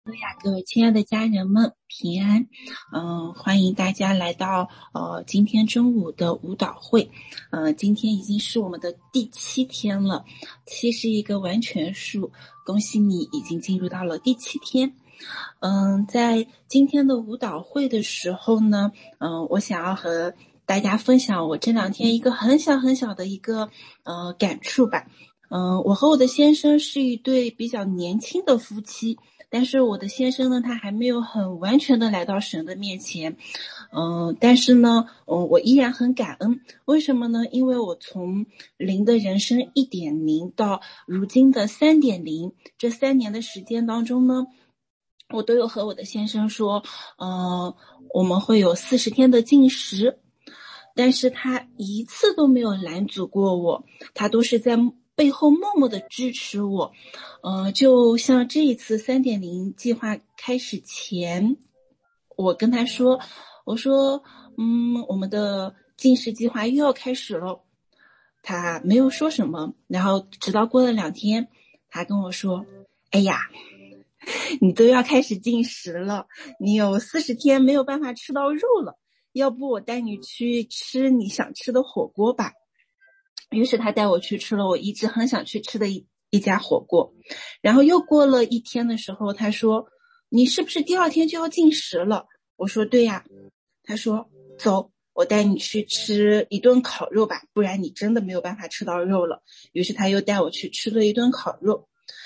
各位亲爱的家人们，平安。欢迎大家来到今天中午的舞蹈会。今天已经是我们的第7天了，7是一个完全数，恭喜你已经进入到了第7天。在今天的舞蹈会的时候呢，我想要和大家分享我这2天一个很小很小的一个感触吧。我和我的先生是一对比较年轻的夫妻，但是我的先生呢，他还没有很完全的来到神的面前。但是呢，我依然很感恩。为什么呢？因为我从0的人生 1.0 到如今的 3.0， 这3年的时间当中呢，我都有和我的先生说，我们会有40天的禁食，但是他一次都没有拦阻过我，他都是在背后默默的支持我。就像这一次 3.0 计划开始前，我跟他说，我说我们的禁食计划又要开始了。他没有说什么，然后直到过了2天，他跟我说，哎呀，你都要开始禁食了，你有40天没有办法吃到肉了，要不我带你去吃你想吃的火锅吧。于是他带我去吃了我一直很想去吃的一家火锅。然后又过了1天的时候，他说，你是不是第2天就要禁食了？我说对呀。他说，走，我带你去吃一顿烤肉吧，不然你真的没有办法吃到肉了。于是他又带我去吃了一顿烤肉。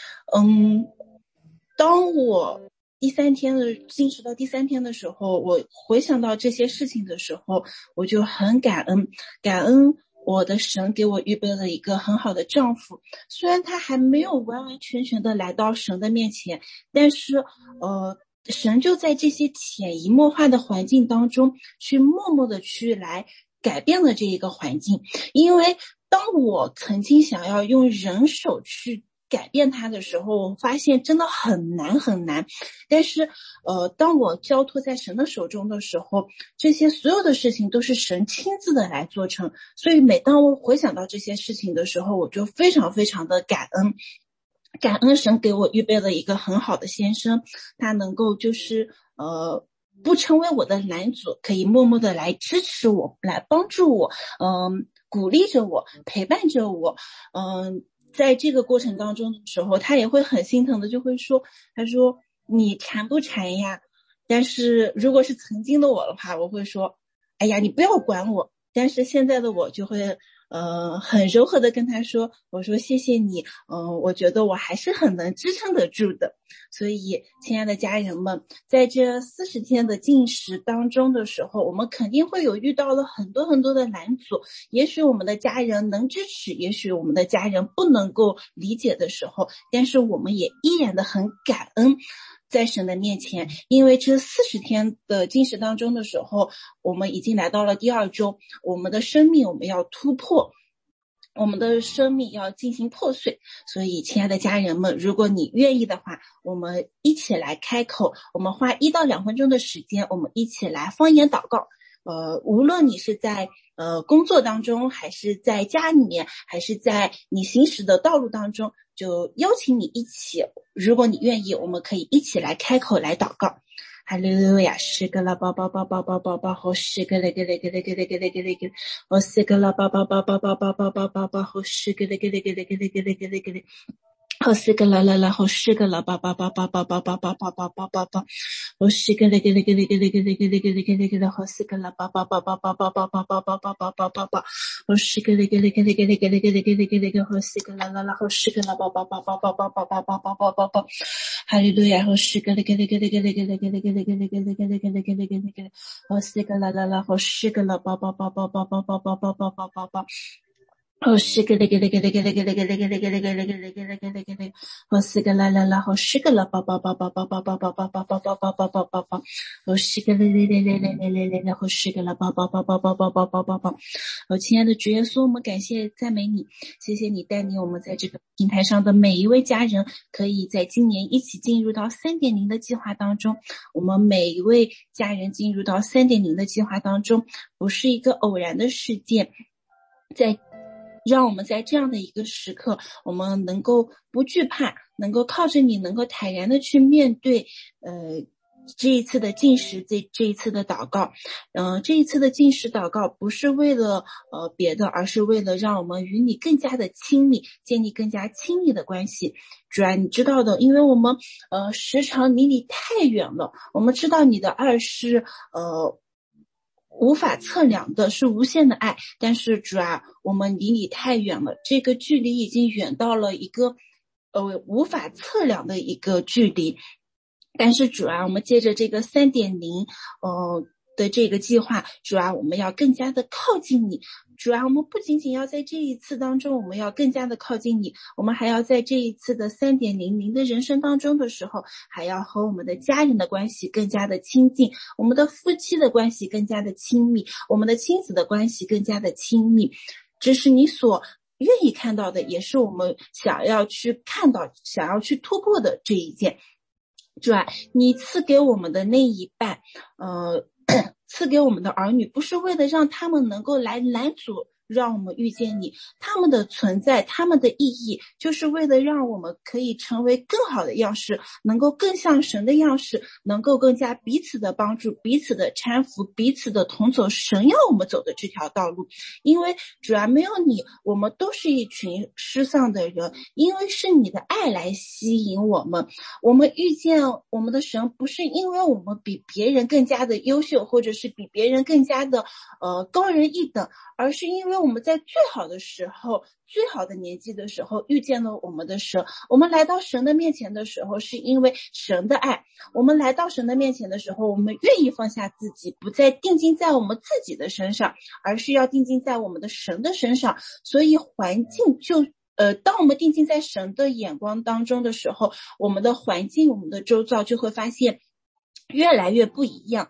当我第3天的进食到第3天的时候，我回想到这些事情的时候，我就很感恩我的神给我预备了一个很好的丈夫。虽然他还没有完完全全的来到神的面前，但是神就在这些潜移默化的环境当中去默默的去来改变了这一个环境。因为当我曾经想要用人手去改变它的时候，我发现真的很难很难。但是当我交托在神的手中的时候，这些所有的事情都是神亲自的来做成。所以每当我回想到这些事情的时候，我就非常非常的感恩神给我预备了一个很好的先生，他能够就是不成为我的拦阻，可以默默的来支持我，来帮助我，鼓励着我，陪伴着我。在这个过程当中的时候，他也会很心疼的，就会说，他说你馋不馋呀？但是如果是曾经的我的话，我会说，哎呀，你不要管我。但是现在的我就会很柔和的跟他说，我说谢谢你，我觉得我还是很能支撑得住的。所以亲爱的家人们，在这40天的禁食当中的时候，我们肯定会有遇到了很多很多的拦阻，也许我们的家人能支持，也许我们的家人不能够理解的时候，但是我们也依然的很感恩在神的面前。因为这40天的禁食当中的时候，我们已经来到了第2周，我们的生命我们要突破，我们的生命要进行破碎。所以亲爱的家人们，如果你愿意的话，我们一起来开口，我们花1到2分钟的时间，我们一起来方言祷告。无论你是在工作当中，还是在家里面，还是在你行驶的道路当中，就邀请你一起，如果你愿意，我们可以一起来开口来祷告。哈利路亚，是个了，宝宝宝宝宝宝宝，好，是个嘞个嘞个嘞个嘞个嘞个嘞个，我是个了，宝宝宝宝宝宝宝宝宝宝，好，是个嘞个嘞个嘞个嘞个嘞个嘞个嘞。好四个啦啦啦，好四个啦吧吧吧吧吧吧吧吧吧吧吧吧吧，好四个嘞个嘞个嘞个嘞个嘞个嘞个嘞个嘞个嘞，好四个啦吧吧吧吧吧吧吧吧吧吧吧吧吧吧吧，好四个嘞个嘞个嘞个嘞个嘞个嘞个嘞个嘞个，好四个啦啦啦，好四个啦吧吧吧吧吧吧吧吧吧吧吧吧吧，哈利路亚，好四个嘞个嘞个嘞个嘞个嘞个嘞个嘞个嘞个嘞个嘞个嘞个嘞个嘞个嘞，好四个啦啦啦，好四个啦吧吧吧吧吧吧吧吧吧吧吧吧吧。好是个嘞个嘞个嘞个嘞个嘞个嘞个嘞个嘞个嘞个嘞个嘞个嘞个嘞，好是个啦啦啦，好是个啦吧吧吧吧吧吧吧吧吧吧吧吧吧吧吧吧吧，好是个嘞嘞嘞嘞嘞嘞嘞嘞嘞，好是个啦吧吧吧吧吧吧吧吧吧吧。好，亲爱的主耶稣，我们感谢赞美你，谢谢你带领我们在这个平台上的每一位家人，可以在今年一起进入到3.0的计划当中。我们每一位家人进入到3.0的计划当中，不是一个偶然的事件，在让我们在这样的一个时刻，我们能够不惧怕，能够靠着你，能够坦然的去面对这一次的禁食，这一次的祷告。这一次的禁食祷告不是为了别的，而是为了让我们与你更加的亲密，建立更加亲密的关系。主啊，你知道的，因为我们时常离你太远了，我们知道你的爱是无法测量的，是无限的爱，但是主啊，我们离你太远了，这个距离已经远到了一个无法测量的一个距离。但是主啊，我们借着这个 3.0 的这个计划，主啊，我们要更加的靠近你。主啊，我们不仅仅要在这一次当中，我们要更加的靠近你，我们还要在这一次的 3.00 的人生当中的时候，还要和我们的家人的关系更加的亲近，我们的夫妻的关系更加的亲密，我们的亲子的关系更加的亲密。这是你所愿意看到的，也是我们想要去看到，想要去突破的这一件。主啊，你赐给我们的那一半赐给我们的儿女，不是为了让他们能够来拦阻让我们遇见你，他们的存在，他们的意义，就是为了让我们可以成为更好的样式，能够更像神的样式，能够更加彼此的帮助，彼此的搀扶，彼此的同走神要我们走的这条道路。因为主要没有你，我们都是一群失丧的人，因为是你的爱来吸引我们，我们遇见我们的神，不是因为我们比别人更加的优秀，或者是比别人更加的高人一等，而是因为我们在最好的时候，最好的年纪的时候遇见了我们的神。我们来到神的面前的时候，是因为神的爱。我们来到神的面前的时候，我们愿意放下自己，不再定睛在我们自己的身上，而是要定睛在我们的神的身上。所以环境就当我们定睛在神的眼光当中的时候，我们的环境，我们的周遭就会发现越来越不一样。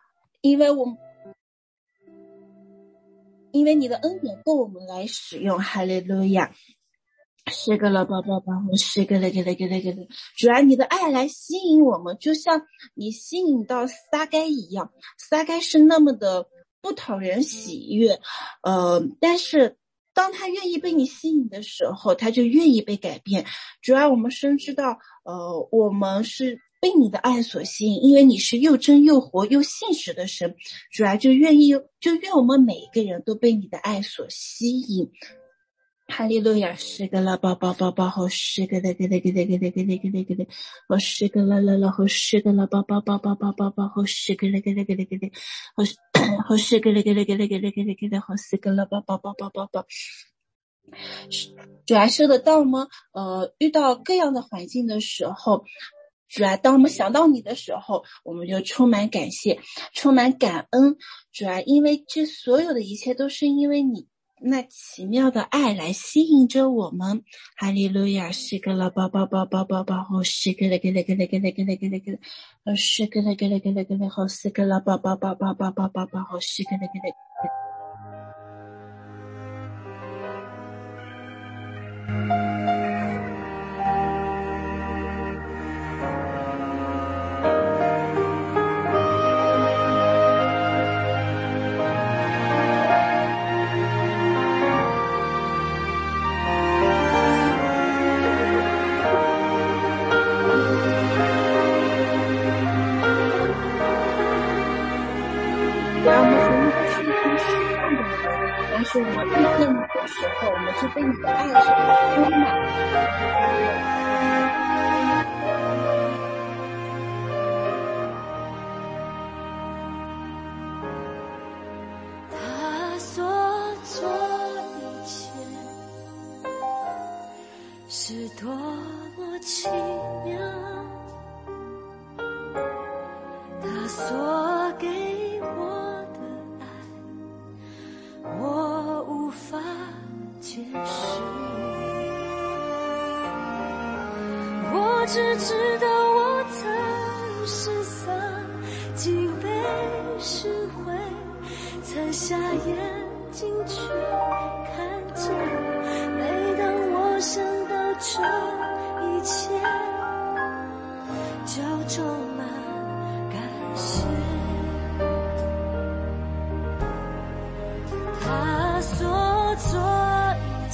因为你的恩典够我们来使用，哈利路亚。是个了，宝宝宝，我是个了，主要你的爱来吸引我们，就像你吸引到撒该一样。撒该是那么的不讨人喜悦，但是当他愿意被你吸引的时候，他就愿意被改变。主要我们深知道，我们是被你的爱所吸引，因为你是又真又活又信实的神。主要就愿我们每一个人都被你的爱所吸引。哈利路亚，是个了，宝宝宝宝，好是个了，好是个了，好是个了，宝宝宝宝宝宝宝，好是个了，好是个了，好是个了，宝宝宝宝宝宝。主要是的，当我们遇到各样的环境的时候，主要当我们想到你的时候，我们就充满感谢，充满感恩。主要因为这所有的一切都是因为你那奇妙的爱来吸引着我们。哈利路亚，是个了，宝宝宝宝宝宝，好是个了，好是个了，好是个了，宝宝宝宝宝宝宝宝，好是个了。但是我们遇见你的时候，我们是被你的爱所充满。 他所做一切是多么奇妙，他所给我的爱我无法解释，我只知道我曾失丧，竟被拾回，才瞎眼睛却看见。每当我想到这一切，就充满感谢。他所做一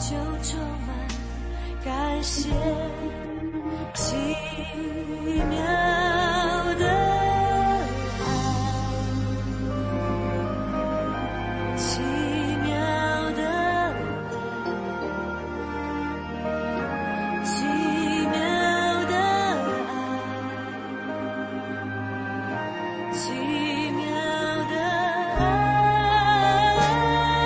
就充满感谢，奇妙的爱，奇妙的爱，奇妙的爱，奇妙的爱。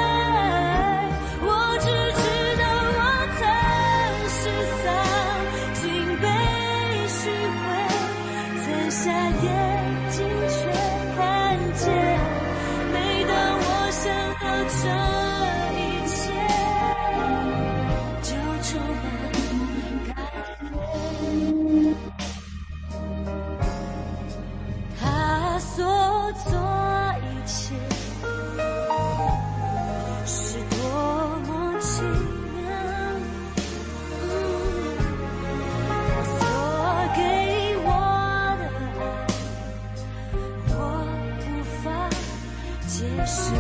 我只知道我曾失丧，竟被寻回，曾瞎眼睛却看见。每当我想到这一切，就充满感恩。他所做一切是多么奇妙，他所给我的爱，我无法解释。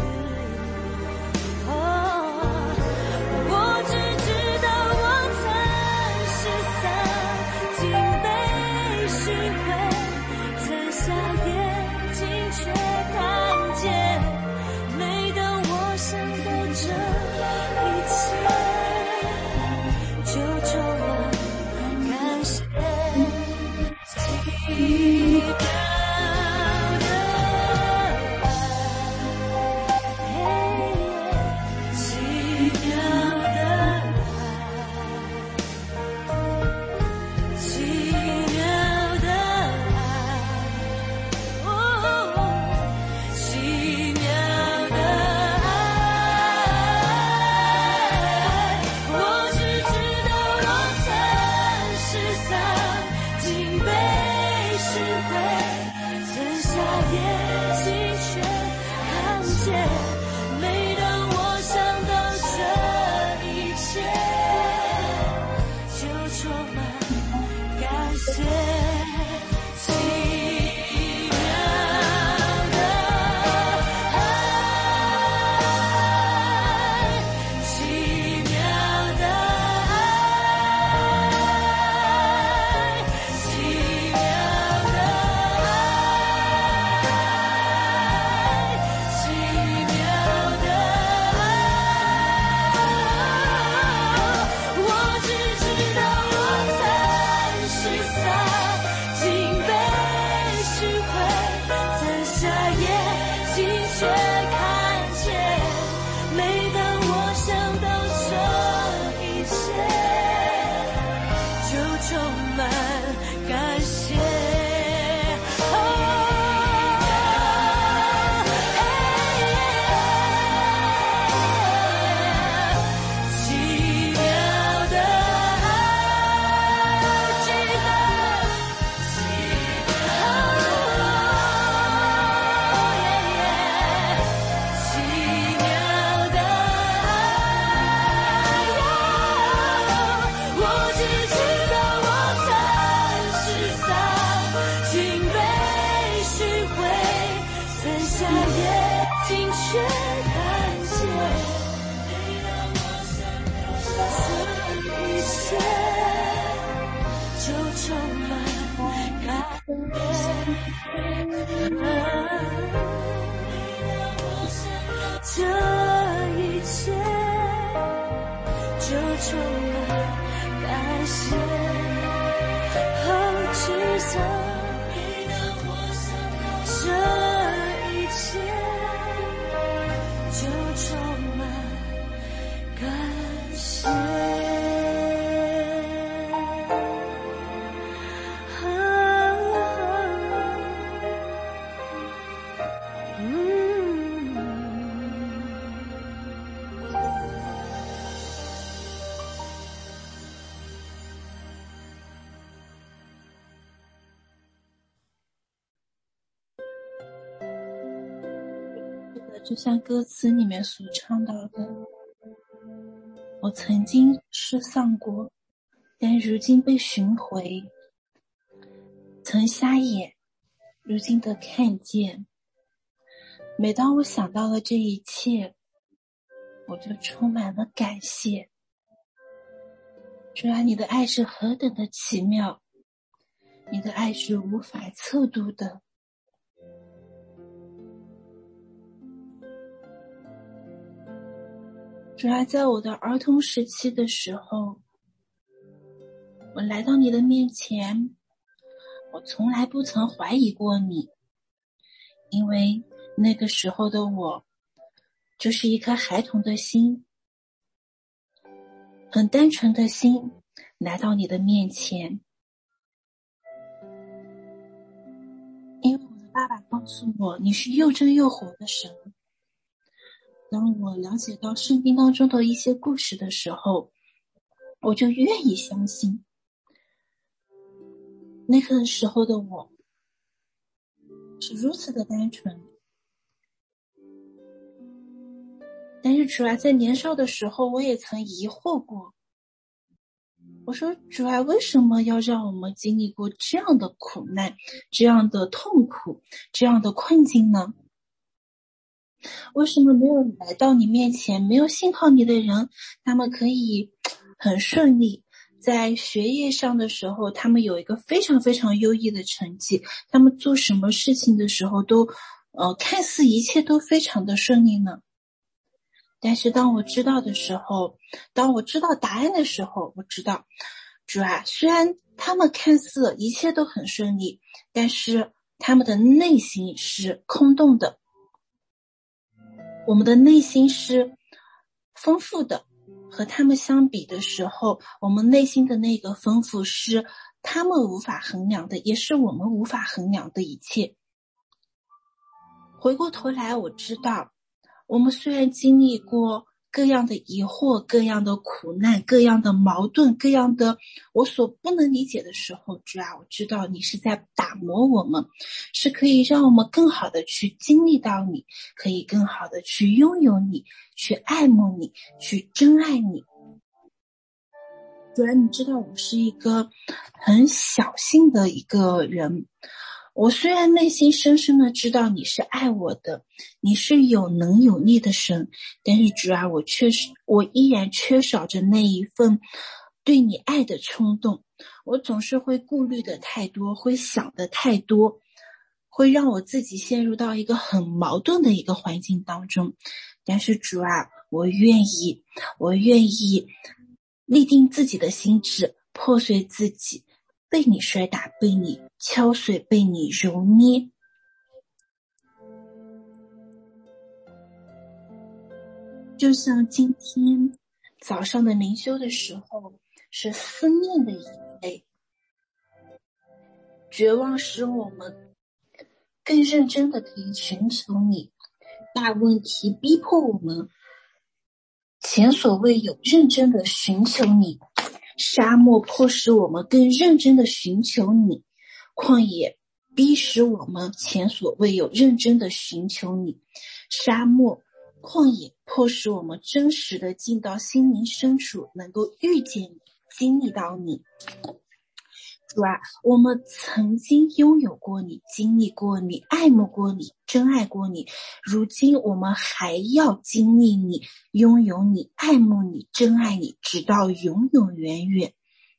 我只知道我曾失丧，竟被寻回，曾瞎眼睛却看见。每当我想到这一切，就充满感谢，奇妙的爱，奇妙的爱，奇妙的爱，奇妙的爱。我只知道我曾失丧，竟被寻回，曾瞎眼睛却看见。每当我想到这一切，就充满感谢，奇妙的爱，奇妙的爱，奇妙的爱，奇妙的爱。我只知道我曾失丧，竟被寻回，曾瞎眼睛却看见。每当我想到这一切，就充满感谢。奇妙的爱，奇妙，奇妙的爱。我只知道我曾失丧，竟被寻回，曾瞎眼睛却看见。每当我想到这一切，就充满感谢。这一切，就充满感谢。至少这一切，就充满感谢。 就像歌词里面所唱到的，我曾经失丧过，但如今被寻回，曾瞎眼，如今的看见。每当我想到了这一切，我就充满了感谢， 主啊，你的爱是何等的奇妙，你的爱是无法测度的。主啊，在我的儿童时期的时候，我来到你的面前，我从来不曾怀疑过你，因为那个时候的我就是一颗孩童的心，很单纯的心来到你的面前。因为我的爸爸告诉我，你是又真又活的神。当我了解到圣经当中的一些故事的时候，我就愿意相信。那个时候的我是如此的单纯，但是主啊，在年少的时候我也曾疑惑过，我说主啊，为什么要让我们经历过这样的苦难，这样的痛苦，这样的困境呢？为什么没有来到你面前，没有信靠你的人，他们可以很顺利，在学业上的时候他们有一个非常非常优异的成绩，他们做什么事情的时候都看似一切都非常的顺利呢？但是当我知道的时候，当我知道答案的时候，我知道主啊，虽然他们看似一切都很顺利，但是他们的内心是空洞的。我们的内心是丰富的，和他们相比的时候，我们内心的那个丰富是他们无法衡量的，也是我们无法衡量的一切。回过头来，我知道我们虽然经历过各样的疑惑，各样的苦难，各样的矛盾，各样的我所不能理解的时候，主啊，我知道你是在打磨我们，是可以让我们更好的去经历到你，可以更好的去拥有你，去爱慕你，去真爱你。主啊，你知道我是一个很小心的一个人，我虽然内心深深的知道你是爱我的，你是有能有力的神，但是主啊，我依然缺少着那一份对你爱的冲动。我总是会顾虑的太多，会想的太多，会让我自己陷入到一个很矛盾的一个环境当中。但是主啊，我愿意立定自己的心志，破碎自己，被你摔打，被你敲碎，被你揉捏。就像今天早上的灵修的时候，是思念的眼泪，绝望使我们更认真的可以寻求你，大问题逼迫我们前所未有认真的寻求你，沙漠迫使我们更认真的寻求你，旷野逼使我们前所未有认真的寻求你，沙漠旷野迫使我们真实的进到心灵深处，能够遇见你，经历到你。主啊，我们曾经拥有过你，经历过你，爱慕过你，真爱过你，如今我们还要经历你，拥有你，爱慕你，真爱你，直到永永远远。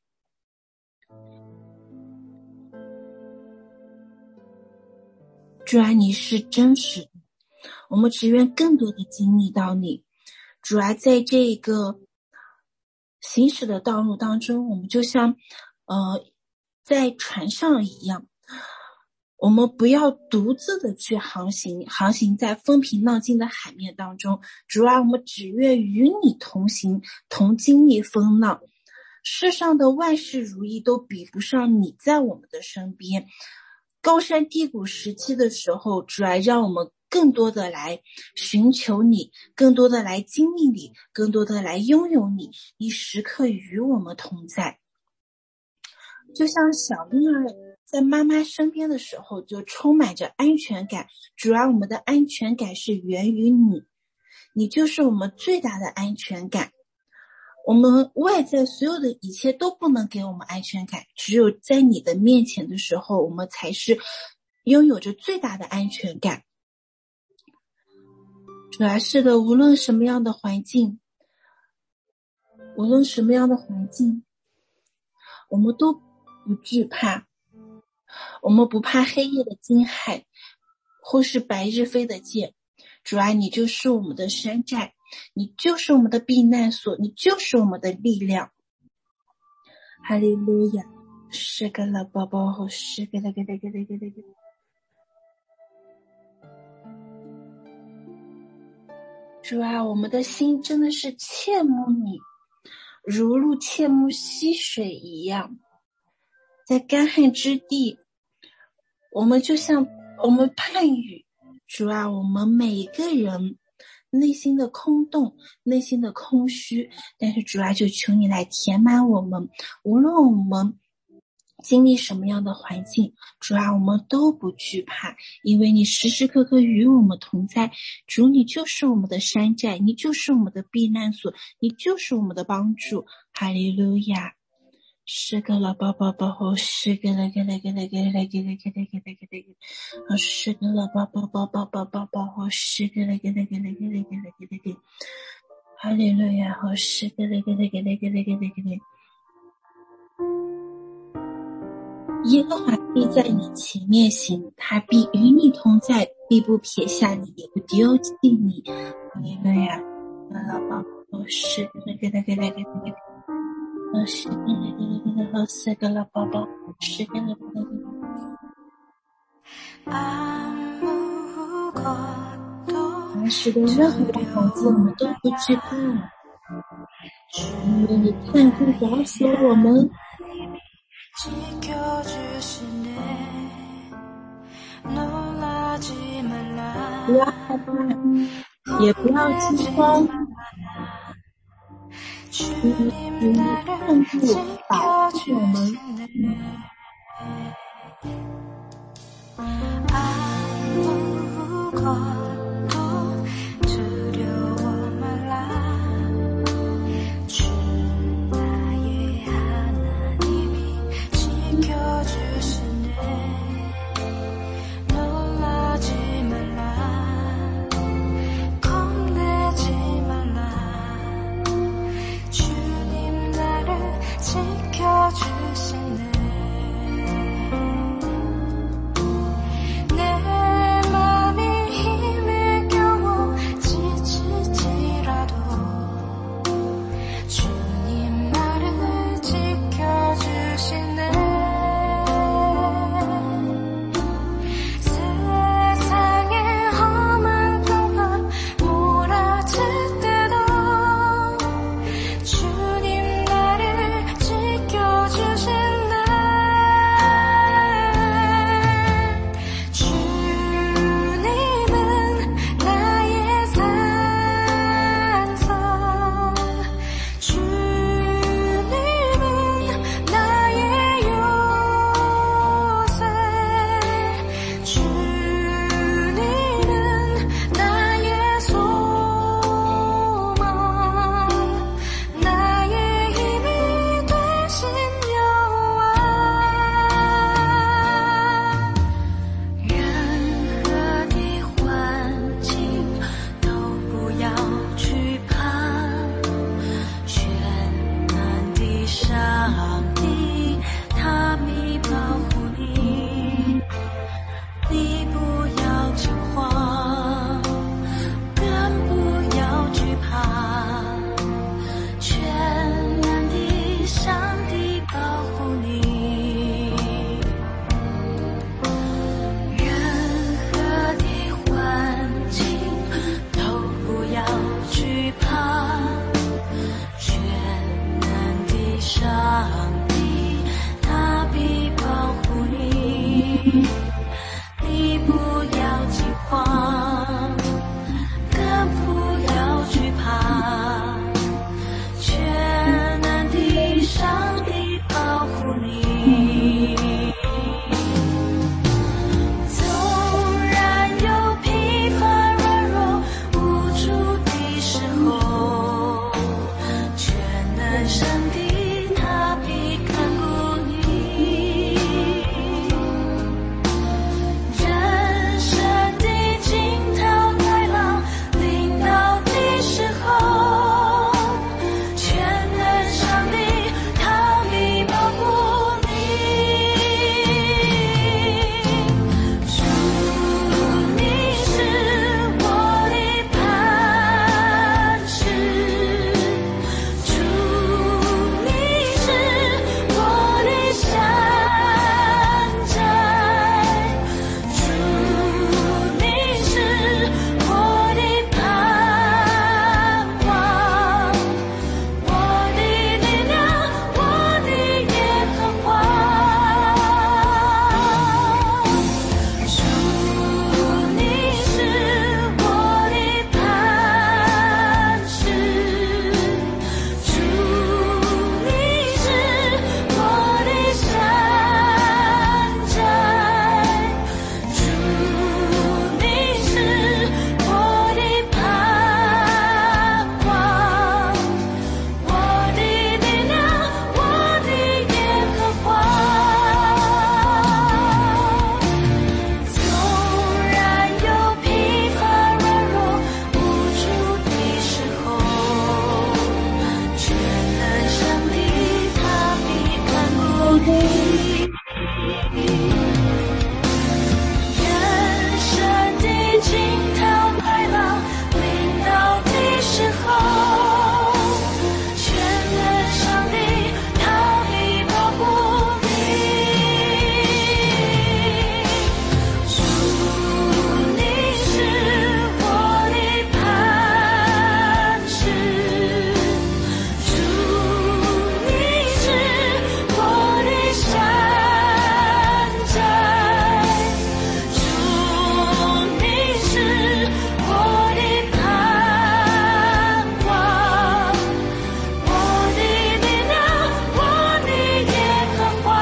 主啊，你是真实的，我们只愿更多的经历到你。主啊，在这个行驶的道路当中，我们就像在船上一样，我们不要独自的去航行在风平浪静的海面当中。主啊，我们只愿与你同行，同经历风浪。世上的万事如意都比不上你在我们的身边。高山低谷时期的时候，主啊，让我们更多的来寻求你，更多的来经历你，更多的来拥有你，你时刻与我们同在。就像小婴儿在妈妈身边的时候就充满着安全感，主要我们的安全感是源于你，你就是我们最大的安全感。我们外在所有的一切都不能给我们安全感，只有在你的面前的时候，我们才是拥有着最大的安全感。主要是的，无论什么样的环境， 我们都不惧怕，我们不怕黑夜的惊骇，或是白日飞的箭。主啊，你就是我们的山寨，你就是我们的避难所，你就是我们的力量。哈利路亚，是个老宝宝，是个那个。主啊，我们的心真的是切慕你，如鹿切慕溪水一样。在干旱之地，我们就像我们盼雨。主啊，我们每一个人内心的空洞，内心的空虚，但是主啊，就求你来填满我们，无论我们经历什么样的环境，主啊，我们都不惧怕，因为你时时刻刻与我们同在。主，你就是我们的山寨，你就是我们的避难所，你就是我们的帮助。哈利路亚，是个老宝宝宝，是个那个，是个老宝宝，是个那个，哈利路亚，是个那个。耶和华必在你前面行，他必与你同在，必不撇下你，也不丢弃你。哈利路亚，老宝宝是个那个，是个那个，是个老宝宝，是个那个。是的，任何的环境我们都不惧怕，因为你看顾保守我们。不要害怕，也不要惊慌，你看顾保护我们。 人生的惊涛骇浪临到的时候，全能上帝他必保护你。主，你是我的磐石，主，你是我的山寨，主，你是我的盼望，我的力量，我的耶和华。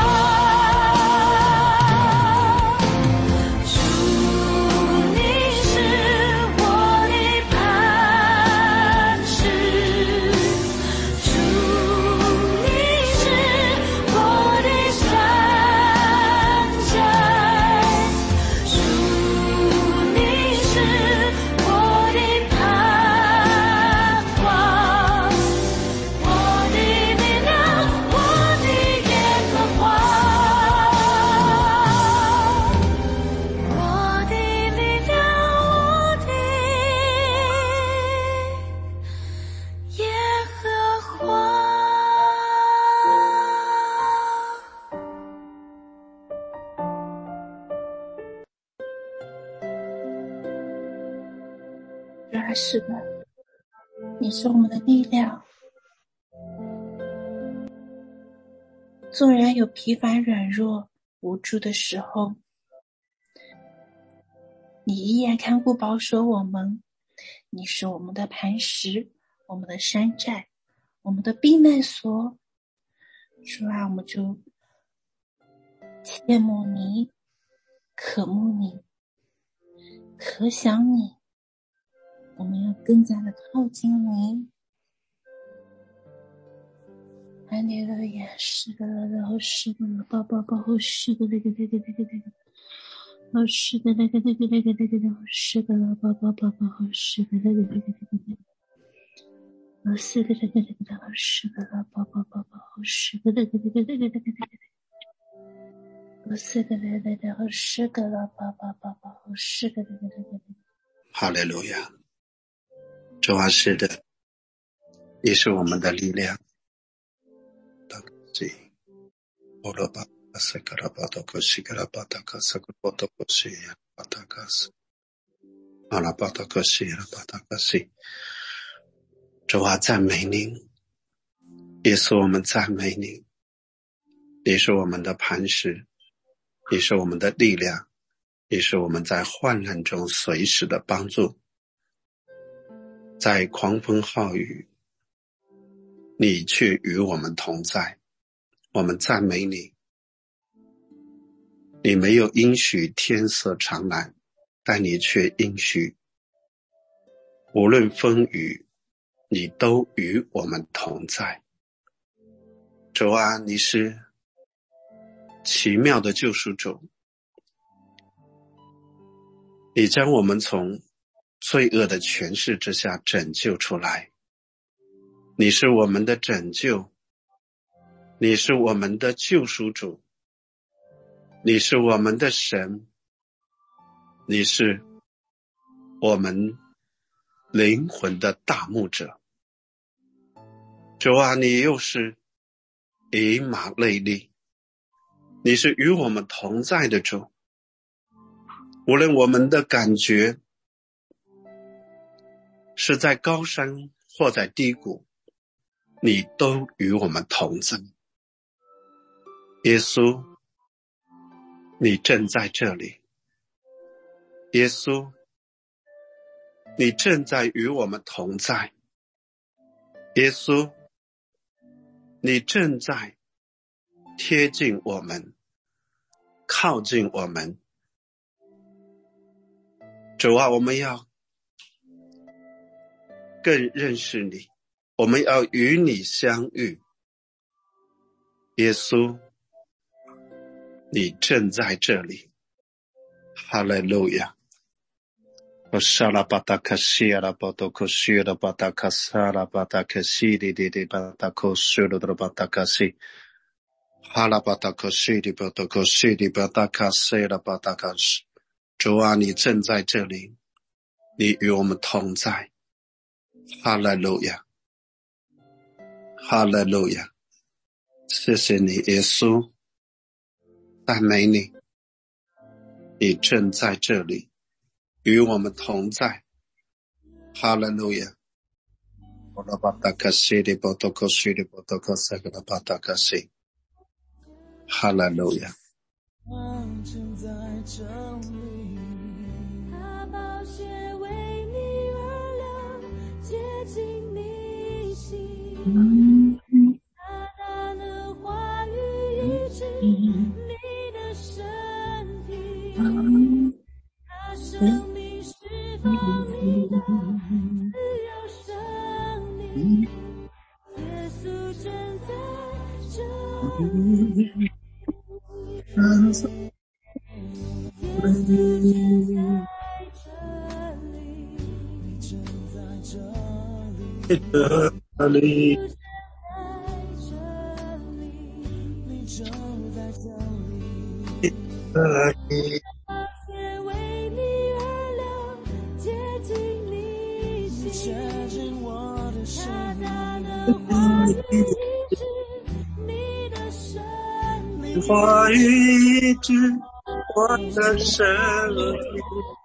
主，你是我的磐石，主，你是我的山寨，主，你是我的盼望，我的力量，我的耶和华。我的力量，我的耶和华。 主啊，是的，你是我们的力量。纵然有疲乏软弱无助的时候，你依然看顾保守我们。你是我们的磐石，我们的山寨，我们的避难所。主啊，我们就切慕你，渴慕你，可想你，我们要更加的靠近你。哈利路亚，是的了，是的了，宝宝宝，是的那个，是的那个，是的了，宝宝宝宝，是的那个，是的那个，是的了，宝宝宝宝，是的那个，是的那个，是的了，宝宝宝宝，是的那个。 哈利路亚。主啊，是的，你是我们的力量。阿拉巴萨格拉巴多克西格拉巴达卡萨格波多克西亚巴达卡斯阿拉巴多克西亚巴达卡西。主啊，赞美您，耶稣，我们赞美您。你是我们的磐石，你是我们的力量，你是我们在患难中随时的帮助。在狂风浩雨，你却与我们同在。我们赞美你。你没有应许天色常蓝，但你却应许无论风雨，你都与我们同在。主啊，你是奇妙的救赎主，你将我们从罪恶的权势之下拯救出来。你是我们的拯救，你是我们的救赎主，你是我们的神，你是我们灵魂的大牧者。主啊，你又是以马内利，你是与我们同在的主。无论我们的感觉是在高山或在低谷，你都与我们同在。耶稣，你正在这里。耶稣，你正在与我们同在。耶稣，你正在贴近我们，靠近我们。主啊，我们要更认识你，我们要与你相遇。耶稣，你正在这里。哈利路亚。沙拉巴达卡西阿拉巴多克西拉巴达卡萨拉巴达卡西里里里巴达克西拉巴达卡西。 哈拉巴达克西里巴达克西里巴达卡塞拉巴达卡什，主啊，你正在这里，你与我们同在。哈利路亚，哈利路亚，谢谢你，耶稣，赞美你，你正在这里，与我们同在。哈利路亚。哈拉巴达卡西里巴达克西里巴达卡塞拉巴达卡西，哈利路亚。 正在这里，他宝血为你而流，洁净你心。他大能话语医治你的身体，他生命释放你的自由生命。耶稣正在这里。 话语医治我的生命，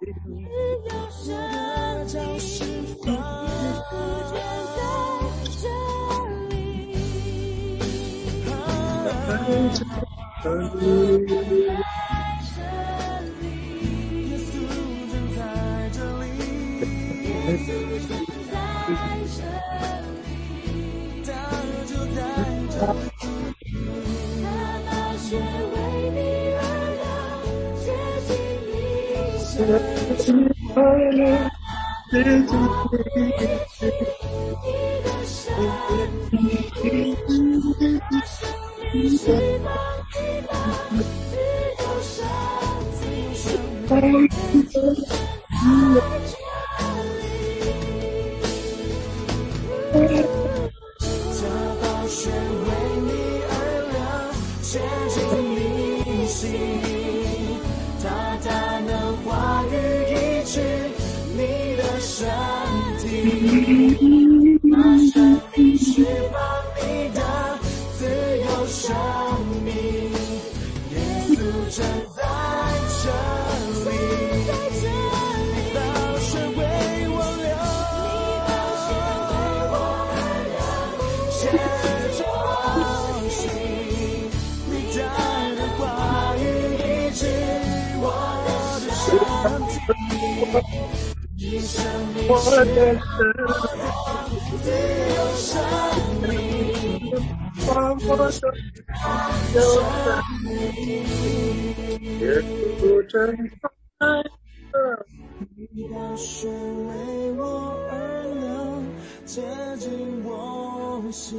你的血为我而流，洁净我心。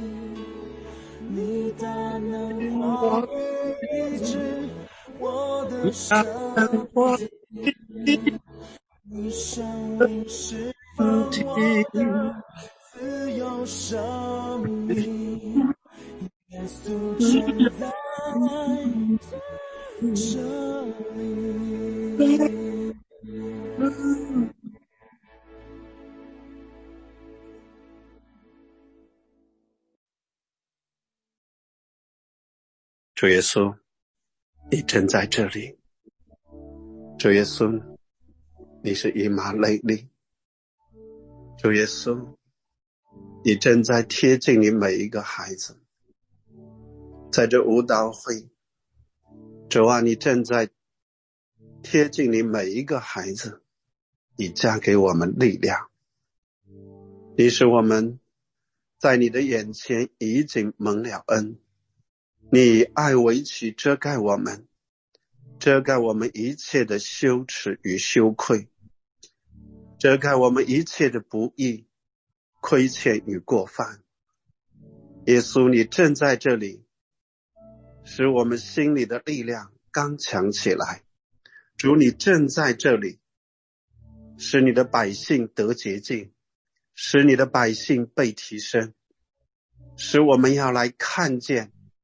你大能话语医治我的身体，你生命释放我的自由生命。耶稣正在这里。 主耶稣，你正在这里。主耶稣，你是以马内利。主耶稣，你正在贴近你每一个孩子。在这舞蹈会，主啊，你正在贴近你每一个孩子，你加给我们力量。你使我们在你的眼前已经蒙了恩，你以爱为旗遮盖我们，遮盖我们一切的羞耻与羞愧，遮盖我们一切的不义、亏欠与过犯。耶稣，你正在这里，使我们心里的力量刚强起来。主，你正在这里，使你的百姓得洁净，使你的百姓被提升，使我们要来看见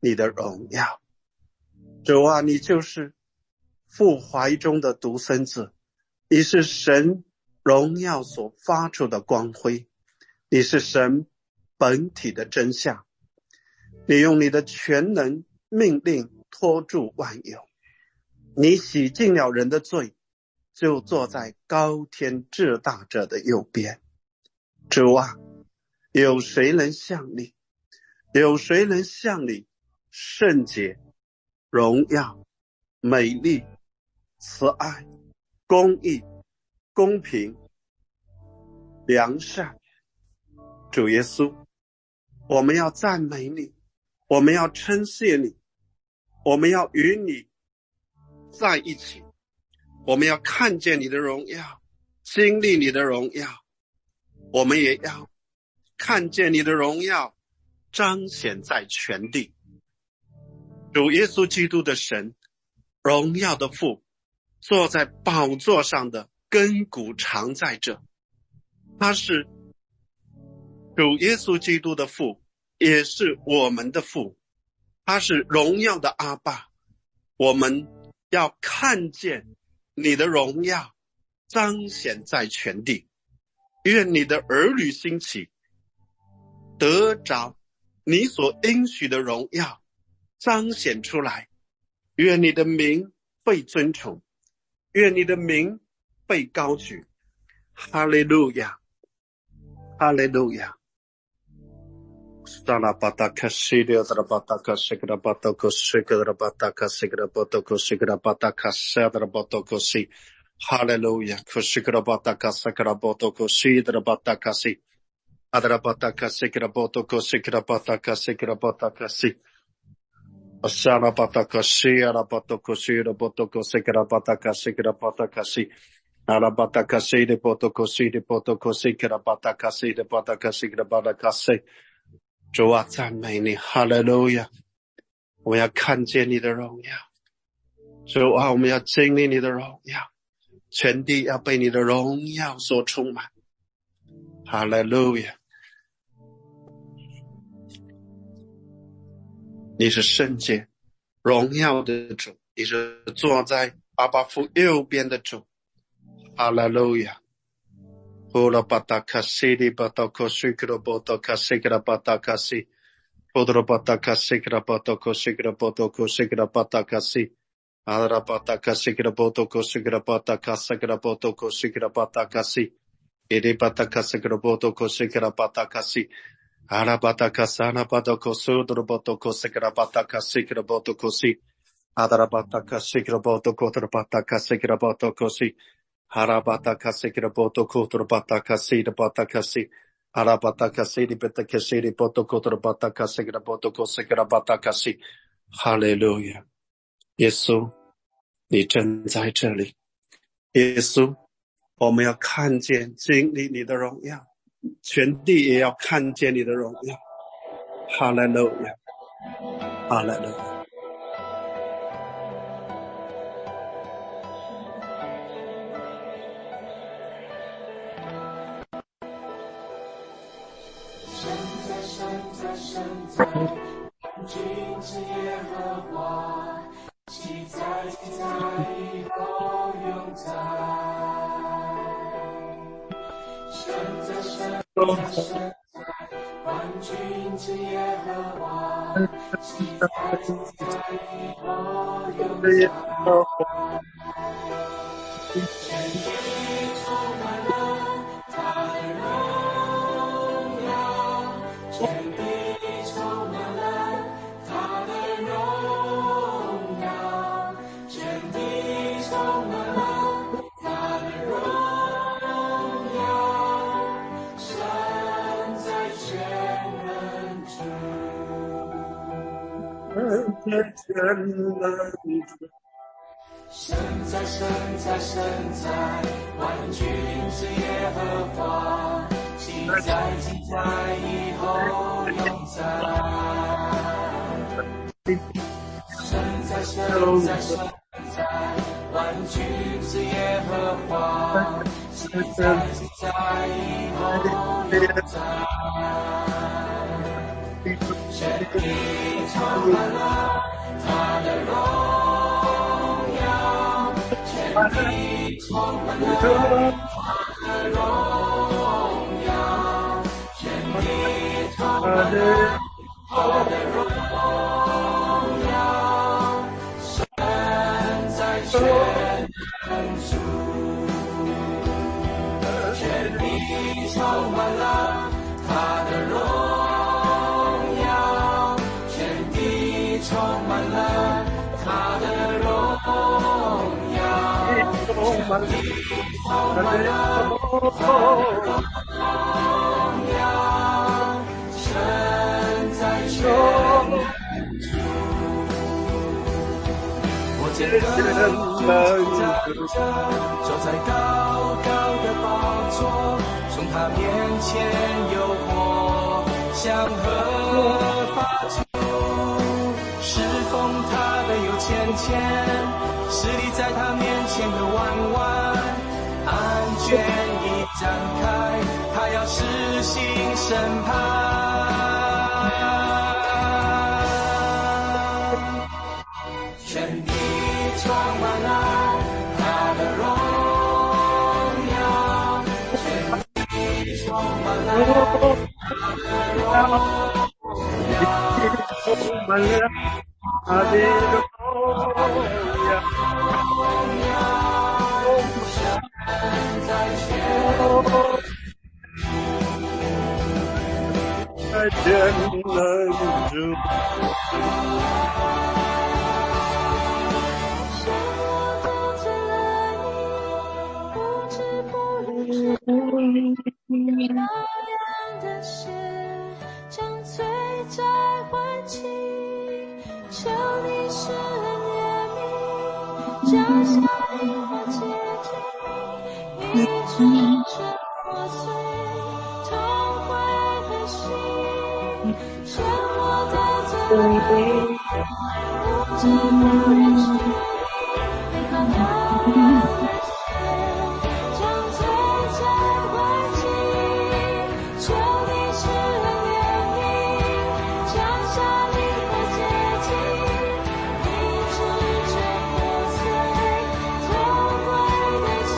你的荣耀。主啊，你就是父怀中的独生子，你是神荣耀所发出的光辉，你是神本体的真相。你用你的全能命令托住万有，你洗净了人的罪，就坐在高天至大者的右边。主啊，有谁能像你？有谁能像你圣洁、荣耀、美丽、慈爱、公义、公平、良善？主耶稣，我们要赞美你，我们要称谢你，我们要与你在一起，我们要看见你的荣耀，经历你的荣耀，我们也要看见你的荣耀彰显在全地。主耶稣基督的神，荣耀的父，坐在宝座上的亘古常在这。他是主耶稣基督的父，也是我们的父，他是荣耀的阿爸。我们要看见你的荣耀彰显在全地。愿你的儿女兴起，得着你所应许的荣耀彰显出来。愿你的名被尊崇，愿你的名被高举。哈利路亚，哈利路亚。Salapataka Sidia Drapataka Sigrapatoko Sigrapataka Sigrapatoko Sigrapataka Sadrapatoko Si. Hallelujah. Kusigrapataka Sagrapatoko Sidrapataka Si. Adrapataka Sigrapatoko Sigrapataka Sigrapataka Si. Salapataka Siarapatoko Sigrapatoko Sigrapataka Sigrapataka Si. Alapataka Sidipotoko Sidipotoko Sigrapataka Sidipataka Sigrapataka Si. 主啊，赞美你，哈利路亚！我要看见你的荣耀。主啊，我们要经历你的荣耀，全地要被你的荣耀所充满。哈利路亚！你是圣洁、荣耀的主，你是坐在阿爸父右边的主。哈利路亚！Pula pataka sidi patoko shikra potaka shikra pataka si. Pudra pataka shikra potoko shikra potoko shikra pataka si. Adra pataka shikra potoko shikra pataka shikra potoko shikra pataka si. Idi pataka shikra potoko shikra pataka si. Ara pataka sana patoko sudra potoko shikra pataka shikra potoko si. Adra pataka shikra potoko pataka shikra potoko si. Harabata sikra boto kotor bataka sida bataka si. Harabata sidi betaka sidi boto kotor bataka sikra boto kosikra bataka si. Hallelujah. 耶稣，你正在这里。耶稣，我们要看见经历你的荣耀，全地也要看见你的荣耀。Hallelujah. Hallelujah. 君之耶和华，昔在今在以后永在。神在神在神在，万君之耶和华，昔在今在以后永在。全地充满了他的荣耀，全地充满了他的荣耀，全地充满了他的荣耀，神在全能主。神在神在神在，万军之耶和华，昔在今在以后永在。神在神在神在，万军之耶和华，昔在今在以后永在。 全地充满了他的荣耀，全地充满了他的荣耀，全地充满了他的荣耀，神在全能处，全地充满了他的荣耀，全地充满了他的荣耀，全地充满了他的荣耀，神在全能处。我见人坐在高高的宝座，从他面前有火向何发出，侍奉他的有千千，势力在他面前有万万，案卷一展开，他要施行审判，全地充满了他的荣耀，全地充满了他的荣耀， 充满了他的荣耀， 神在全在全能处。 那样的血将罪债还清，求你施恩怜悯，降下灵火洁净，医治这破碎痛悔的心，赦我的罪不知不认识你，那样的血将罪债还清，求你施恩怜悯，降下灵火洁净，医治这破碎痛悔的心。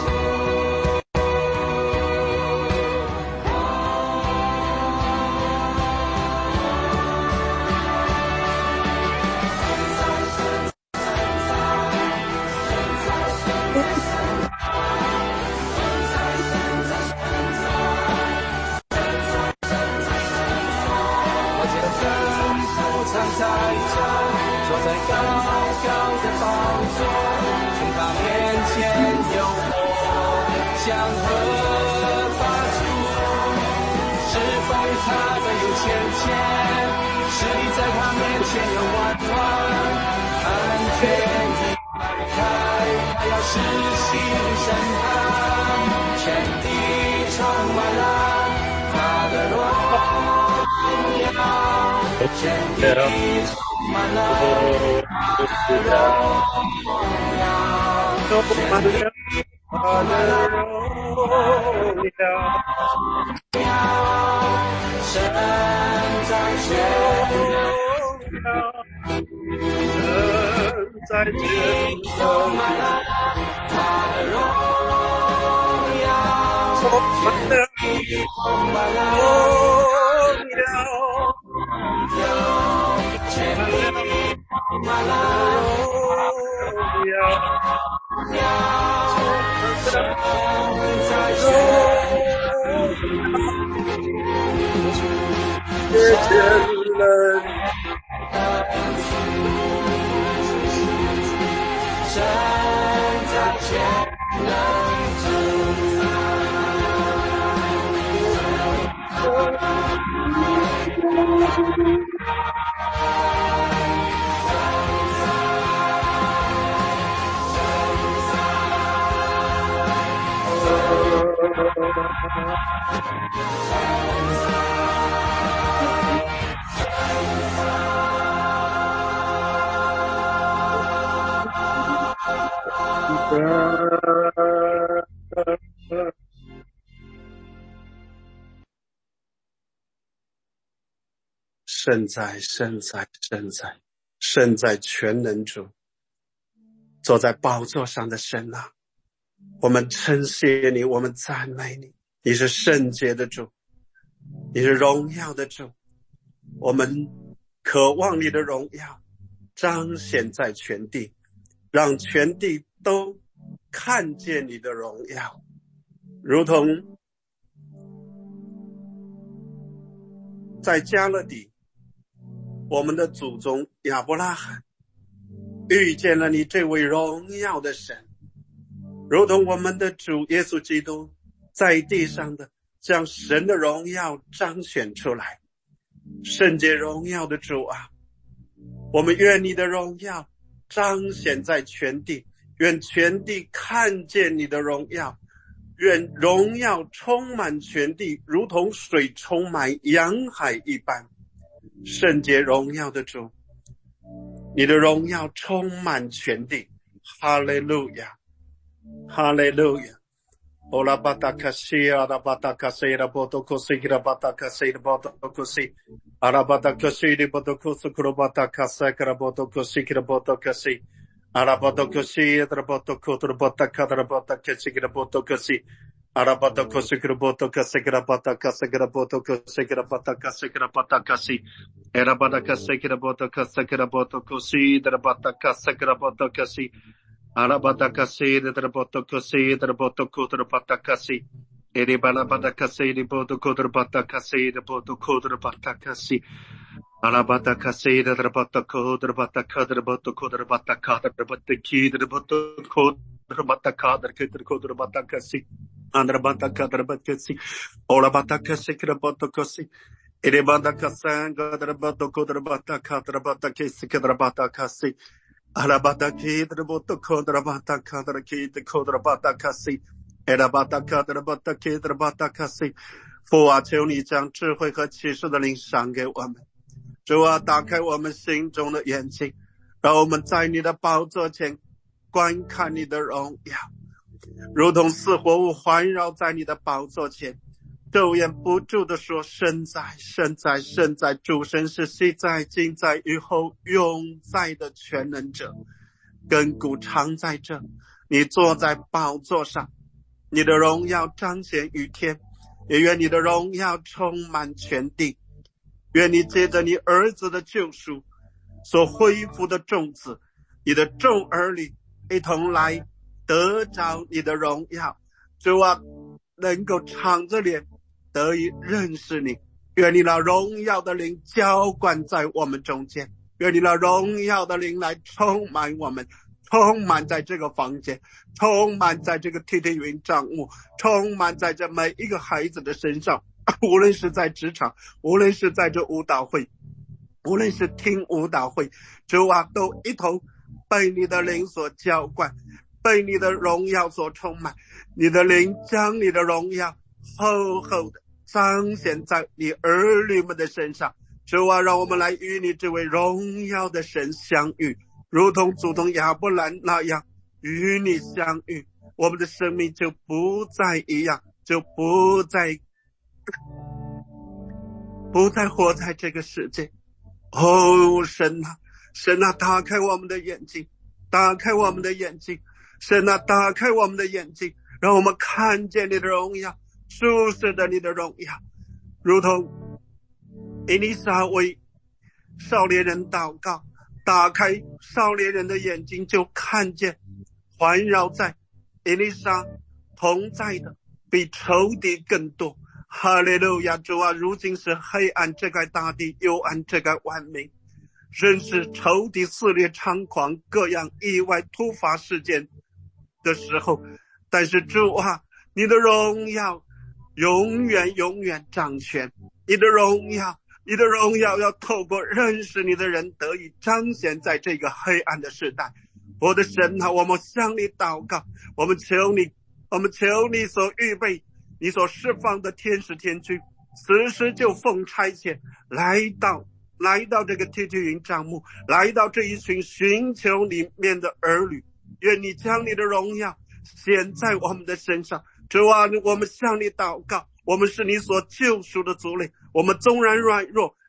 我见神父常在这，坐在高高的宝座，从他面前有火向何发出，侍奉他的有千千，势力在他面前有万万，安全一摆开，他要施行审判，全地充满了他的荣耀，全地充满了他的荣耀， 充满了他的荣耀， 神在全荣耀，神在全充满了他的荣耀， 充满了充满了荣耀， 全地充满了荣耀， 神在全谢谢人。 神在全能处。 圣在，圣在，圣在，圣在全能主，坐在宝座上的神啊，我们称谢你，我们赞美你，你是圣洁的主，你是荣耀的主，我们渴望你的荣耀彰显在全地，让全地都看见你的荣耀，如同在加勒底，我们的祖宗亚伯拉罕遇见了你这位荣耀的神，如同我们的主耶稣基督在地上的将神的荣耀彰显出来。圣洁荣耀的主啊，我们愿你的荣耀彰显在全地，愿全地看见你的荣耀，愿荣耀充满全地，如同水充满洋海一般。圣洁荣耀的主，你的荣耀充满全地。哈利路亚，哈利路亚。欧拉巴达卡西阿拉巴达卡西拉波多库西拉巴达卡西拉波多库西阿拉巴达卡西拉波多库斯库罗巴达卡塞克拉波多库西拉波多卡西阿拉巴达卡西拉波多库罗巴达卡拉波达卡西拉波多卡西阿拉巴达卡西拉波多卡西拉巴达卡西拉波多卡西拉巴达卡西拉巴达卡西阿拉巴达卡西拉波多卡西拉波多库西拉巴达卡西拉波多卡西Arabatakasi, the Rabotokosi, the Rabotokotra Patakasi, Eribalabatakasi, the Botokotra Patakasi, the Botokotra Patakasi, Arabatakasi, the Rabotokotra Pataka, the Botokotra Pataka, the Botaki, the Botokotra Pataka, the Kitakotra Patakasi, and Rabataka, the Batasi, Orabatakasi, the Botokosi, Eribadakasanga, the Botokotra Pataka, the Batakasi, the Batakasi, Arabataki, the Botokotra Pataka, the Kodra Patakasi, Erabataka, the Bataki, the Batakasi, 父啊，求你将智慧和启示的灵赏给我们。主啊，打开我们心中的眼睛，让我们在你的宝座前观看你的荣耀，如同四活物环绕在你的宝座前，昼夜不住地说：神在，神在，神在。主神是昔在、今在、以后永在的全能者，亘古常在这。你坐在宝座上，你的荣耀彰显于天，也愿你的荣耀充满全地。愿你借着你儿子的救赎所恢复的众子，你的众儿女一同来得着你的荣耀。主啊，能够敞着脸得以认识你，愿你那荣耀的灵浇灌在我们中间，愿你那荣耀的灵来充满我们，充满在这个房间，充满在这个TT云帐幕，充满在这每一个孩子的身上，无论是在职场，无论是在这舞蹈会，无论是听舞蹈会，主啊，都一同被你的灵所浇灌，被你的荣耀所充满。你的灵将你的荣耀厚厚的彰显在你儿女们的身上。主啊，让我们来与你这位荣耀的神相遇，如同祖宗亚伯兰那样与你相遇，我们的生命就不再一样，就不再活在这个世界。哦，神啊，神啊，打开我们的眼睛，打开我们的眼睛，神啊，打开我们的眼睛，让我们看见你的荣耀，注视着你的荣耀，如同以利沙为少年人祷告，打开少年人的眼睛，就看见环绕在以利沙同在的比仇敌更多。哈利路亚！主啊，如今是黑暗遮盖大地，幽暗遮盖万民，仍是仇敌肆虐猖狂，各样意外突发事件的时候，但是主啊，你的荣耀永远永远掌权，你的荣耀要透过认识你的人得以彰显在这个黑暗的时代。我的神啊，我们向你祷告，我们求你所预备你所释放的天使天军，此时就奉差遣来到这个TT云帐幕，来到这一群寻求里面的儿女，愿你将你的荣耀显在我们的身上。主啊，我们向你祷告，我们是你所救赎的族类，我们纵然软弱，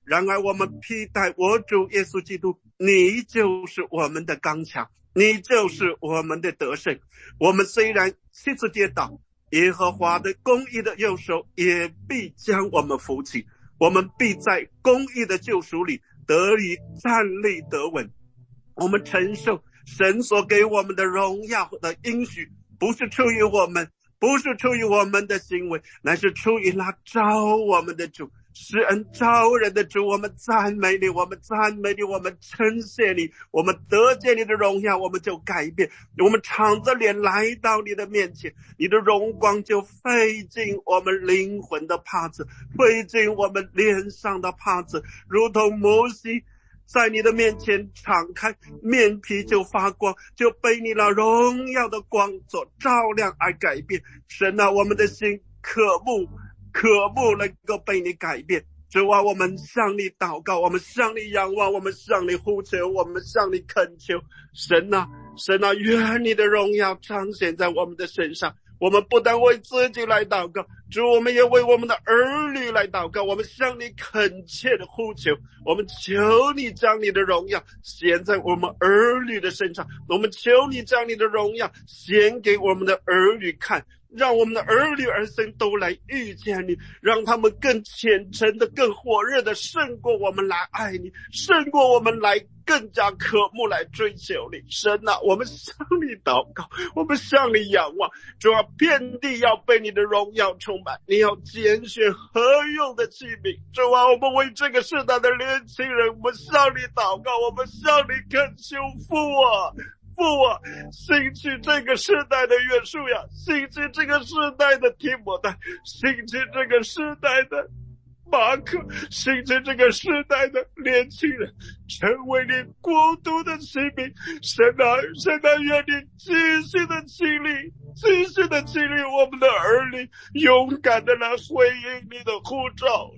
然而我们披戴我主耶稣基督，你就是我们的刚强，你就是我们的得胜。我们虽然七次跌倒，耶和华的公义的右手也必将我们扶起，我们必在公义的救赎里得以站立得稳。我们承受神所给我们的荣耀的应许，不是出于我们，不是出于我们的行为，乃是出于那召我们的主，施恩召人的主。我们赞美你，我们赞美你，我们称谢你，我们得见你的荣耀，我们就改变，我们敞着脸来到你的面前，你的荣光就飞进我们灵魂的帕子，飞进我们脸上的帕子，如同摩西在你的面前敞开，面皮就发光，就被你那荣耀的光所照亮而改变。神啊，我们的心渴慕能够被你改变。主啊，我们向你祷告，我们向你仰望，我们向你呼求，我们向你恳求。神啊，愿你的荣耀彰显在我们的身上。我们不但为自己来祷告，主，我们也为我们的儿女来祷告。我们向你恳切的呼求，我们求你将你的荣耀显在我们儿女的身上，我们求你将你的荣耀显给我们的儿女看，让我们的儿女儿孙都来遇见你，让他们更虔诚的更火热的胜过我们来爱你，胜过我们来更加渴慕来追求你。神啊，我们向你祷告，我们向你仰望。主啊，遍地要被你的荣耀充满，你要拣选合用的器皿。主啊，我们为这个世代的年轻人，我们向你祷告，我们向你恳求。父啊，兴起这个世代的约书亚，兴起这个世代的提摩太，兴起这个世代的马可，兴起这个世代的年轻人，成为你国度的器皿。神啊，愿你继续的激励我们的儿女，勇敢的来回应你的呼召，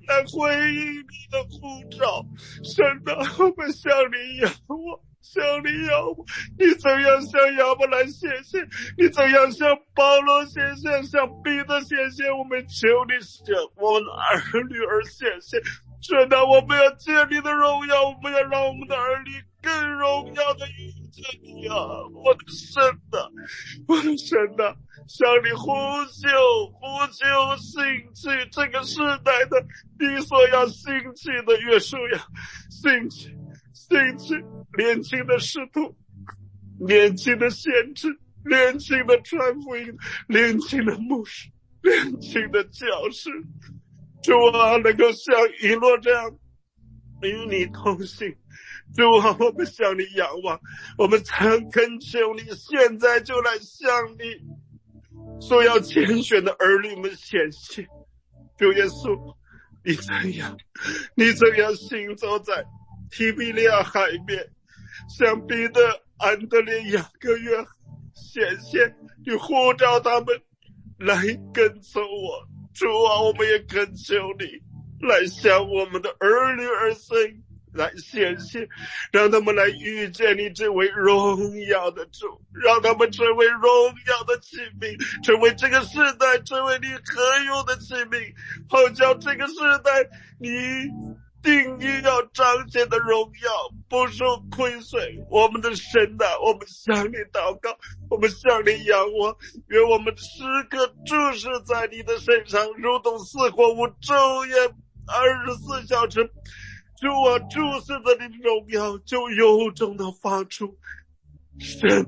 神啊，我们向你仰望，你怎样向亚伯兰显现，你怎样向保罗显现，向彼得显现，我们求你向我们的儿女而显现。神啊，我们要见你的荣耀，我们要让我们的儿女更荣耀的遇见你啊！我的神啊，向你呼求兴起这个世代的你所要兴起的约书亚，兴起年轻的使徒，年轻的先知，年轻的传福音，年轻的牧师，年轻的教师。主啊，能够像以诺这样与你同行。主啊，我们向你仰望，我们曾恳求你，现在就来向你所要拣选的儿女们显现。主耶稣，你怎样行走在提比利亚海边，向彼得、安德烈、雅各约显现，你呼召他们来跟从我。主啊，我们也恳求你来向我们的儿女儿孙来显现，让他们来遇见你这位荣耀的主，让他们成为荣耀的器皿，成为这个世代成为你合用的器皿，好叫这个世代你定义要彰显的荣耀不受亏损。我们的神啊，我们向你祷告，我们向你仰望，愿我们时刻注视在你的身上，如同四活物昼夜24小时。主啊，注视着你的荣耀就由衷的发出，神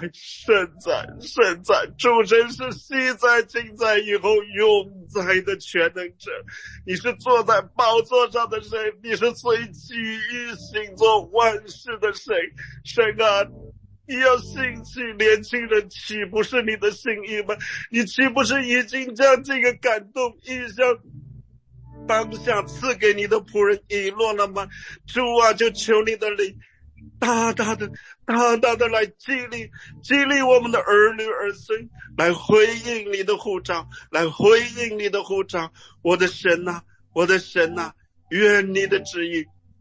在，主神是昔在今在以后永在的全能者，你是坐在宝座上的神，你是随机遇行做万事的神。神啊，你要兴起年轻人，岂不是你的心意吗？你岂不是已经将这个感动意象当下赐给你的仆人以诺了吗？主啊，就求你的灵大大的来激励我们的儿女儿孙，来回应你的呼召，我的神啊，愿你的旨意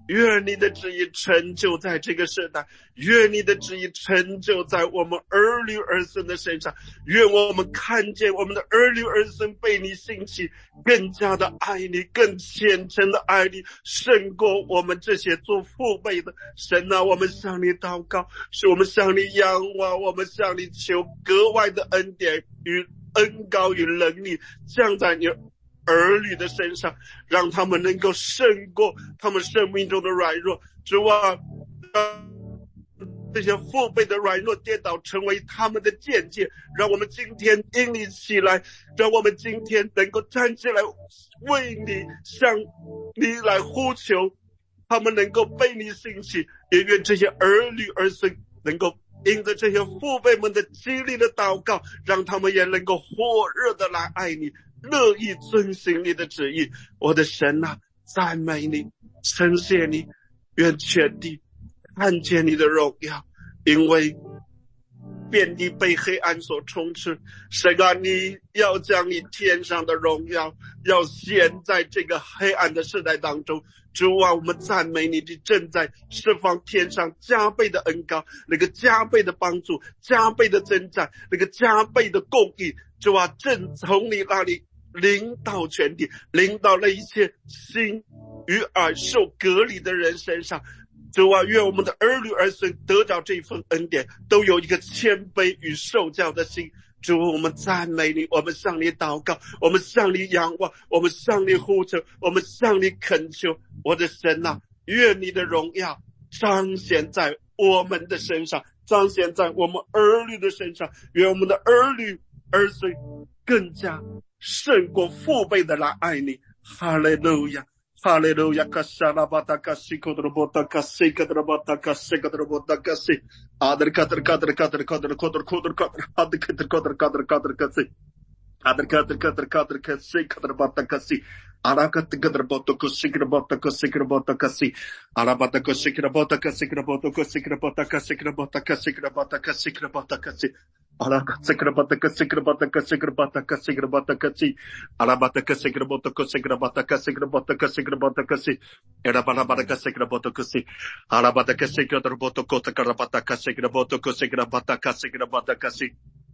愿你的旨意成就在这个时代，愿你的旨意成就在我们儿女儿孙的身上，愿我们看见我们的儿女儿孙被你兴起，更加的爱你，更虔诚的爱你，胜过我们这些做父辈的。神啊，我们向你祷告，是我们向你仰望，我们向你求格外的恩典与恩膏与能力降在你儿女的身上，让他们能够胜过他们生命中的软弱。主啊，让这些父辈的软弱跌倒成为他们的见解，让我们今天因你起来，让我们今天能够站起来为你向你来呼求，他们能够被你兴起，也愿这些儿女儿孙能够因着这些父辈们的激励的祷告，让他们也能够火热的来爱你，乐意遵行你的旨意。我的神啊，赞美你，称谢你，愿全地看见你的荣耀，因为遍地被黑暗所充斥。神啊，你要将你天上的荣耀要显在这个黑暗的世代当中。主啊，我们赞美你，你正在释放天上加倍的恩膏，那个加倍的帮助，加倍的征战，那个加倍的供应。主啊，正从你那里临到全地，临到了一切心与耳受隔离的人身上。主啊，愿我们的儿女儿孙得到这份恩典，都有一个谦卑与受教的心。主，我们赞美你，我们向你祷告，我们向你仰望，我们向你呼求，我们向你恳求。我的神啊，愿你的荣耀彰显在我们的身上，彰显在我们儿女的身上，愿我们的儿女儿孙更加胜过父辈的来爱你。哈利路亚，哈利路亚，卡沙拉巴达卡西科德罗巴达卡西科德罗巴达卡西科德罗巴达卡西，阿德卡德卡德卡德卡德卡德卡德卡德阿德卡德卡德卡德卡德卡西，阿德卡德卡德卡德卡西卡德巴达卡西。阿拉卡德卡德巴达卡西卡巴达卡西卡巴达卡西，阿拉巴达卡西卡巴达卡西卡巴达卡西卡巴达卡西卡巴达卡西卡巴达卡西卡巴达卡西。Alaka sekrabata sekrabata sekrabata sekrabata si alabata sekrabata sekrabata sekrabata sekrabata si erabata sekrabata si alabata sekrabata kota karabata sekrabata sekrabata sekrabata si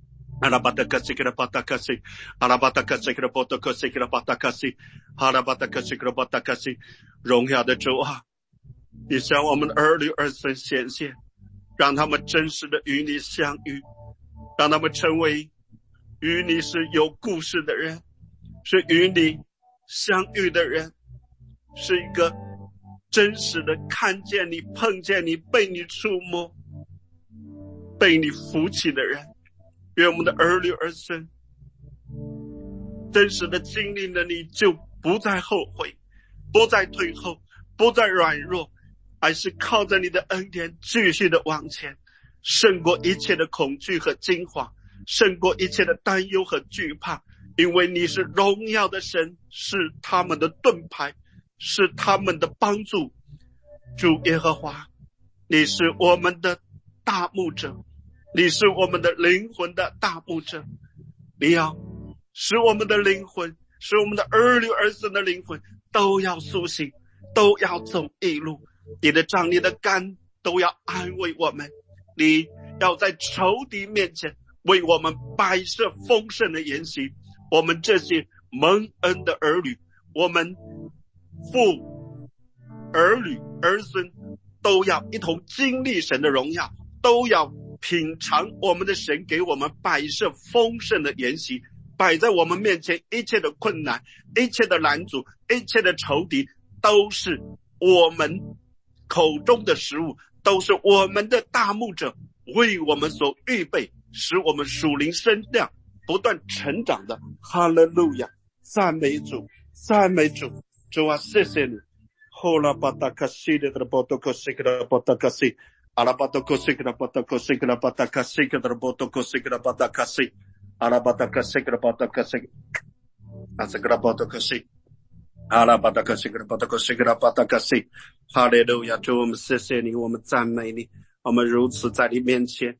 alabata sekrabata si alabata sekrabata sekrabata si alabata sekrabata si 荣耀的主啊，你向我们的儿女儿孙显现，让他们真实的与你相遇，让他们成为与你是有故事的人，是与你相遇的人，是一个真实的看见你、碰见你、被你触摸、被你扶起的人。愿我们的儿女儿孙真实的经历了你，就不再后悔，不再退后，不再软弱，而是靠着你的恩典继续的往前，胜过一切的恐惧和惊慌，胜过一切的担忧和惧怕，因为你是荣耀的神，是他们的盾牌，是他们的帮助。主耶和华，你是我们的大牧者，你是我们的灵魂的大牧者，你要使我们的灵魂，使我们的儿女儿孙的灵魂都要苏醒，都要走义路。你的杖，你的竿都要安慰我们，你要在仇敌面前为我们摆设丰盛的筵席。我们这些蒙恩的儿女，我们父儿女儿孙都要一同经历神的荣耀，都要品尝我们的神给我们摆设丰盛的筵席。摆在我们面前一切的困难，一切的拦阻，一切的仇敌，都是我们口中的食物，都是我们的大牧者为我们所预备，使我们属灵身量不断成长的。哈利路亚，赞美主，赞美主。主啊，谢谢你。后拉巴达卡西的波多克西克巴达卡西，阿拉巴多克西克巴达克西克巴达卡西克的波多克西克巴达卡西，阿拉巴达卡西克巴达卡西，阿西克巴达卡西，阿拉巴达卡西克巴达克西克巴达卡西。哈利路亚，主，我们谢谢你，我们赞美你，我们如此在你面前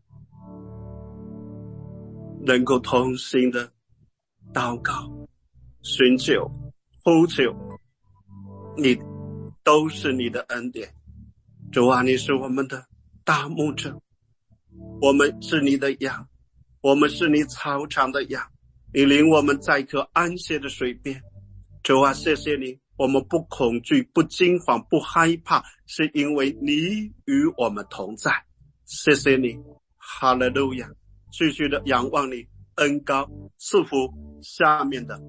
能够同心的祷告、寻求、呼求你都是你的恩典。主啊，你是我们的大牧者，我们是你的羊，我们是你草场的羊，你领我们在一颗安歇的水边。主啊，谢谢你，我们不恐惧，不惊慌，不害怕，是因为你与我们同在。谢谢你，哈利路亚。继续的仰望你，恩膏赐福下面的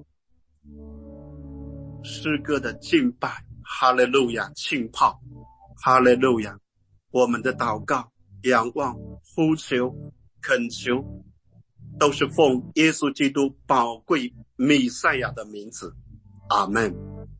诗歌的敬拜，哈利路亚，浸泡，哈利路亚。我们的祷告、仰望、呼求、恳求，都是奉耶稣基督宝贵弥赛亚的名字，阿们。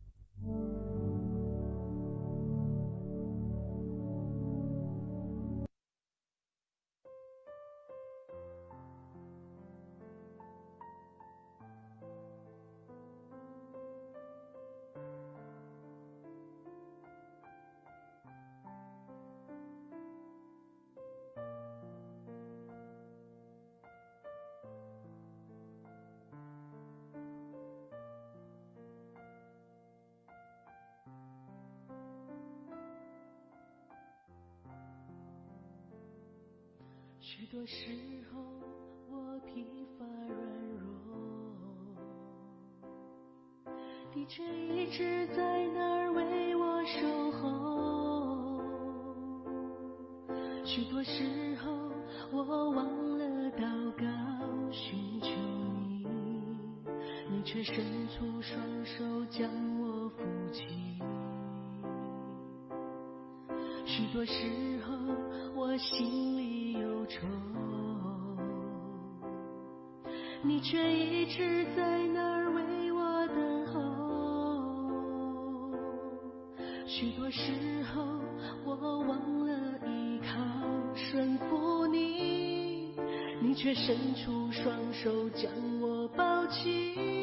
许多时候我疲乏软弱，你却一直在那儿为我守候。许多时候我忘了祷告寻求你，你却伸出双手将我扶起。许多时候我心里忧愁，你却一直在那儿为我等候。许多时候我忘了依靠顺服你，你却伸出双手将我抱起。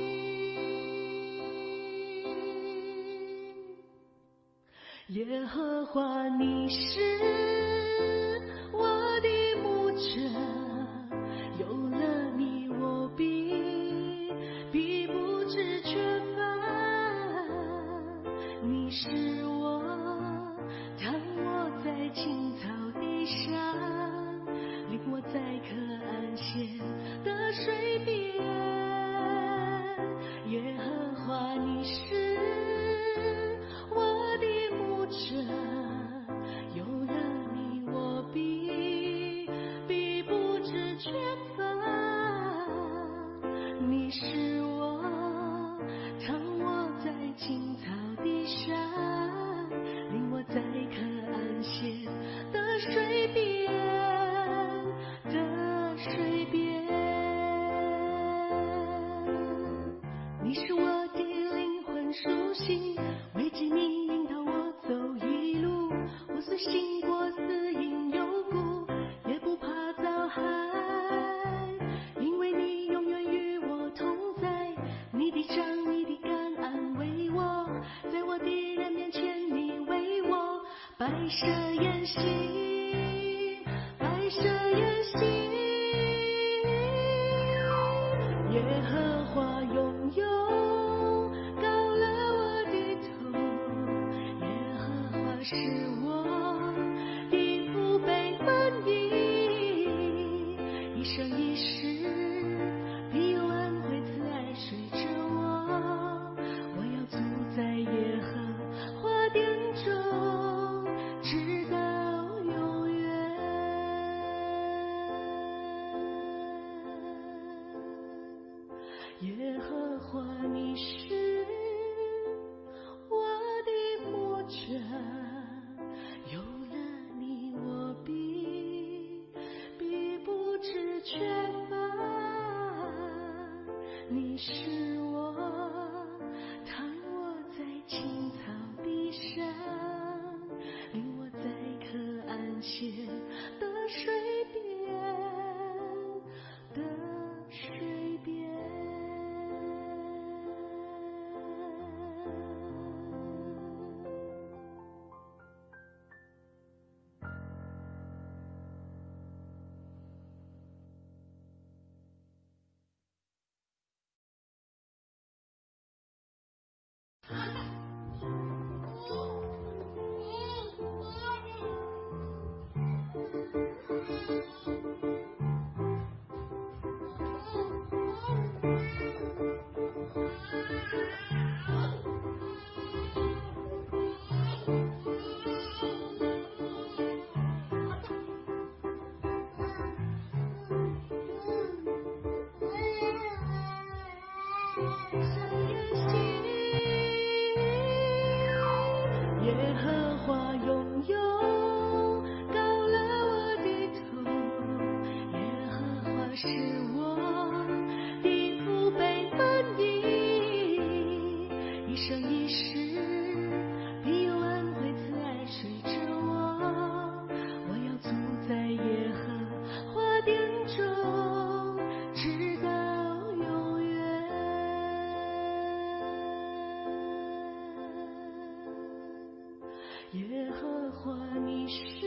耶和华，你是我的牧者，有了你我必不致缺乏。你是我，让我在青草地上，领我在可安歇的水边。耶和华，你是有了你我必不致缺乏。你是我，让我在青草地上，领我在可安歇的水边。你是我的灵魂苏醒，为着你引导我走一路，我虽行过死荫幽谷，也不怕遭害，因为你永远与我同在。你的杖你的竿安慰我，在我敌人面前你为我摆设筵席，摆设筵席。耶和华拥有是我的父辈满意，一生一世必有恩惠慈爱随着我，我要住在耶和华殿中，直到永远。耶和华，你是我的牧者，有了你我必不致缺乏。你是我，躺卧在青草地上，领我在可安歇的水边。 是我的父辈们一生一世必有恩惠慈爱随着我，我要住在耶和华殿中，直到永远。耶和华你是